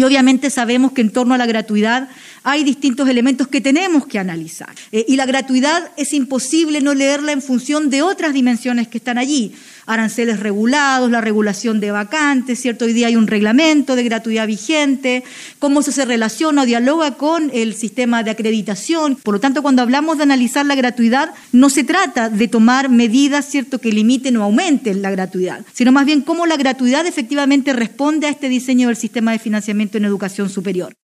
Y obviamente sabemos que en torno a la gratuidad hay distintos elementos que tenemos que analizar. Y la gratuidad es imposible no leerla en función de otras dimensiones que están allí. Aranceles regulados, la regulación de vacantes, ¿cierto? Hoy día hay un reglamento de gratuidad vigente, cómo eso se relaciona o dialoga con el sistema de acreditación. Por lo tanto, cuando hablamos de analizar la gratuidad, no se trata de tomar medidas, ¿cierto?, que limiten o aumenten la gratuidad, sino más bien cómo la gratuidad efectivamente responde a este diseño del sistema de financiamiento en educación superior.